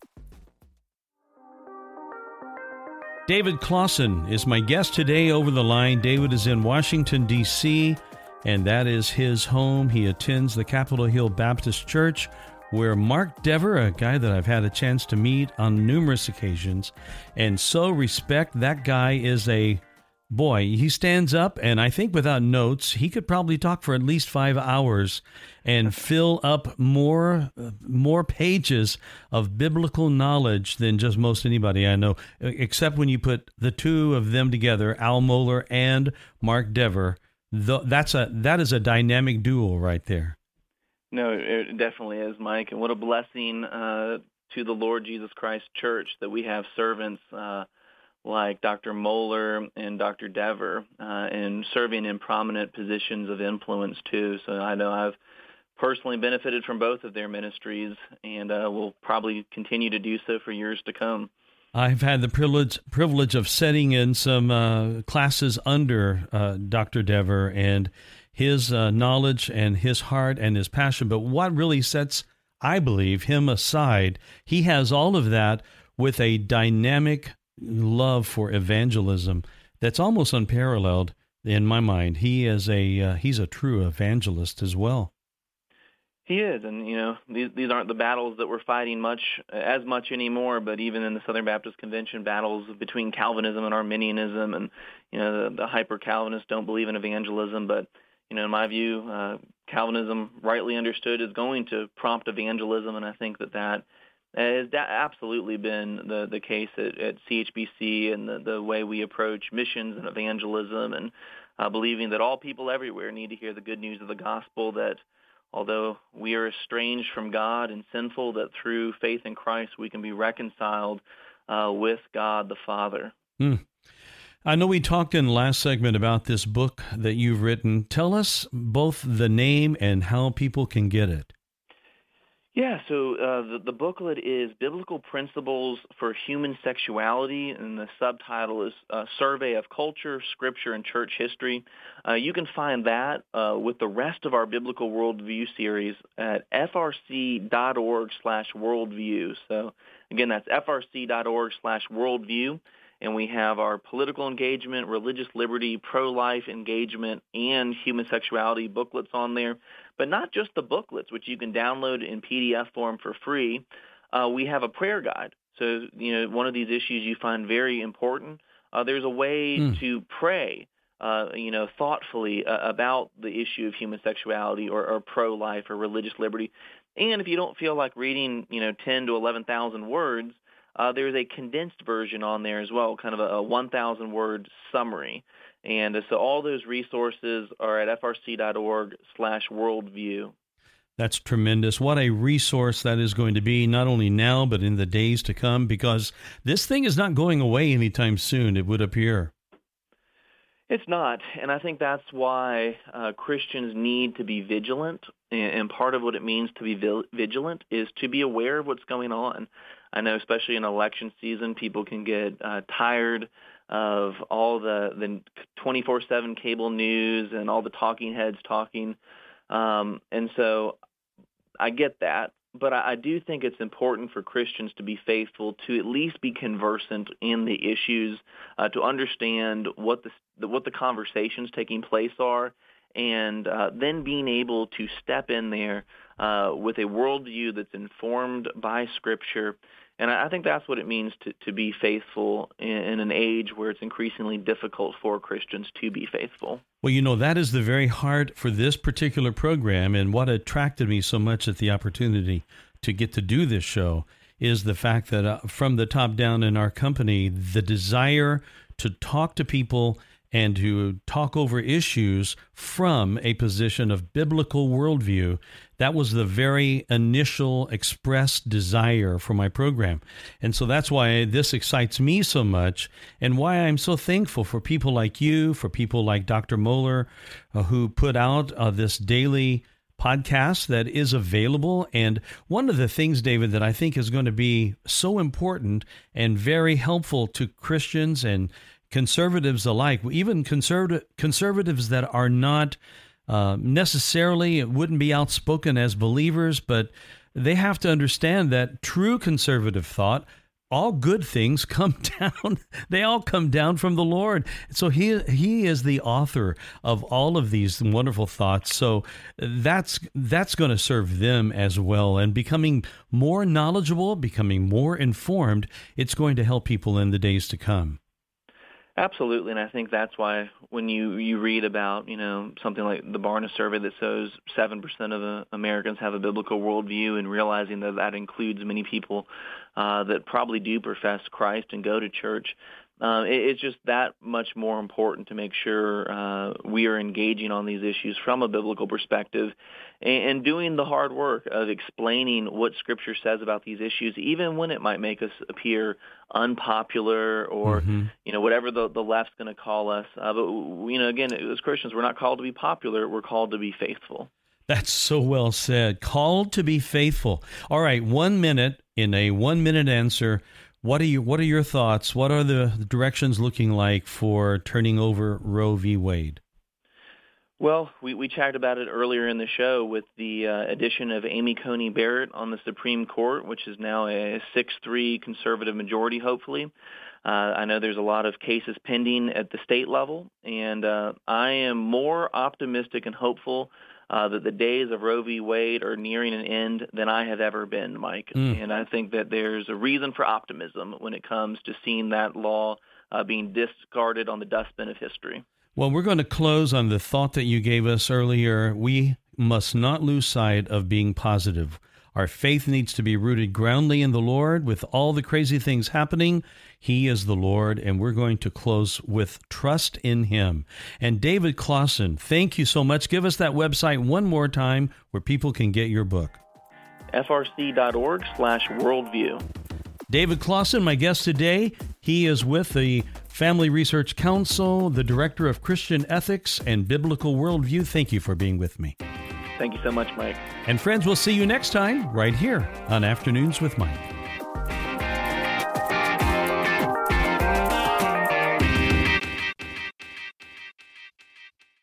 Speaker 3: David Clausen is my guest today over the line. David is in Washington, D C, and that is his home. He attends the Capitol Hill Baptist Church, where Mark Dever, a guy that I've had a chance to meet on numerous occasions, and so respect, that guy is a boy. He stands up, and I think without notes, he could probably talk for at least five hours and fill up more more pages of biblical knowledge than just most anybody I know, except when you put the two of them together, Al Mohler and Mark Dever. That's a that is a dynamic duo right there.
Speaker 4: No, it definitely is, Mike, and what a blessing uh, to the Lord Jesus Christ Church that we have servants uh, like Doctor Mohler and Doctor Dever, uh, and serving in prominent positions of influence too. So I know I've personally benefited from both of their ministries, and uh, will probably continue to do so for years to come.
Speaker 3: I've had the privilege privilege of sitting in some uh, classes under uh, Doctor Dever, and his uh, knowledge and his heart and his passion. But what really sets, I believe, him aside, he has all of that with a dynamic love for evangelism that's almost unparalleled in my mind. He is a uh, he's a true evangelist as well.
Speaker 4: He is, and you know these these aren't the battles that we're fighting much as much anymore. But even in the Southern Baptist Convention, battles between Calvinism and Arminianism, and you know the, the hyper Calvinists don't believe in evangelism. But you know, in my view, uh, Calvinism, rightly understood, is going to prompt evangelism, and I think that that has absolutely been the the case at, at C H B C, and the the way we approach missions and evangelism, and uh, believing that all people everywhere need to hear the good news of the gospel, that although we are estranged from God and sinful, that through faith in Christ we can be reconciled uh, with God the Father.
Speaker 3: Hmm. I know we talked in the last segment about this book that you've written. Tell us both the name and how people can get it.
Speaker 4: Yeah, so uh, the, the booklet is Biblical Principles for Human Sexuality, and the subtitle is uh, Survey of Culture, Scripture, and Church History. Uh, you can find that uh, with the rest of our Biblical Worldview series at frc.org slash worldview. So, again, that's frc.org slash worldview. And we have our political engagement, religious liberty, pro-life engagement, and human sexuality booklets on there. But not just the booklets, which you can download in P D F form for free. Uh, we have a prayer guide. So, you know, one of these issues you find very important, uh, there's a way mm. to pray, uh, you know, thoughtfully uh, about the issue of human sexuality or, or pro-life or religious liberty. And if you don't feel like reading, you know, ten to eleven thousand words, Uh, there's a condensed version on there as well, kind of a, a one thousand word summary. And uh, so all those resources are at frc.org slash worldview.
Speaker 3: That's tremendous. What a resource that is going to be, not only now, but in the days to come, because this thing is not going away anytime soon, it would appear.
Speaker 4: It's not, and I think that's why uh, Christians need to be vigilant, and part of what it means to be vigilant is to be aware of what's going on. I know especially in election season, people can get uh, tired of all the, the twenty-four seven cable news and all the talking heads talking Um, and so I get that. But I, I do think it's important for Christians to be faithful, to at least be conversant in the issues, uh, to understand what the what the conversations taking place are, and uh, then being able to step in there uh, with a worldview that's informed by Scripture. And I think that's what it means to, to be faithful in, in an age where it's increasingly difficult for Christians to be faithful.
Speaker 3: Well, you know, that is the very heart for this particular program, and what attracted me so much at the opportunity to get to do this show is the fact that uh, from the top down in our company, the desire to talk to people and to talk over issues from a position of biblical worldview. That was the very initial expressed desire for my program. And so that's why this excites me so much, and why I'm so thankful for people like you, for people like Doctor Mohler, uh, who put out uh, this daily podcast that is available. And one of the things, David, that I think is going to be so important and very helpful to Christians and conservatives alike, even conservative conservatives that are not uh, necessarily, it wouldn't be outspoken as believers, but they have to understand that true conservative thought, all good things come down. They all come down from the Lord. So he he is the author of all of these wonderful thoughts. So that's that's going to serve them as well. And becoming more knowledgeable, becoming more informed, it's going to help people in the days to come.
Speaker 4: Absolutely, and I think that's why when you, you read about, you know, something like the Barna survey that shows seven percent of the Americans have a biblical worldview, and realizing that that includes many people uh, that probably do profess Christ and go to church, uh, it, it's just that much more important to make sure uh, we are engaging on these issues from a biblical perspective and, and doing the hard work of explaining what Scripture says about these issues, even when it might make us appear unpopular or, mm-hmm. you know, whatever the, the left's going to call us. Uh, but, you know, again, as Christians, we're not called to be popular. We're called to be faithful.
Speaker 3: That's so well said. Called to be faithful. All right, one minute in a one-minute answer. What are you? What are your thoughts? What are the directions looking like for turning over Roe v. Wade?
Speaker 4: Well, we, we chatted about it earlier in the show with the uh, addition of Amy Coney Barrett on the Supreme Court, which is now a six three conservative majority, hopefully. Uh, I know there's a lot of cases pending at the state level, and uh, I am more optimistic and hopeful uh, that the days of Roe v. Wade are nearing an end than I have ever been, Mike. Mm. And I think that there's a reason for optimism when it comes to seeing that law uh, being discarded on the dustbin of history.
Speaker 3: Well, we're going to close on the thought that you gave us earlier. We must not lose sight of being positive. Our faith needs to be rooted groundly in the Lord. With all the crazy things happening, He is the Lord, and we're going to close with trust in Him. And David Closson, thank you so much. Give us that website one more time where people can get your book.
Speaker 4: frc.org slash worldview.
Speaker 3: David Closson, my guest today. He is with the Family Research Council, the Director of Christian Ethics and Biblical Worldview. Thank you for being with me.
Speaker 4: Thank you so much, Mike.
Speaker 3: And friends, we'll see you next time right here on Afternoons with Mike.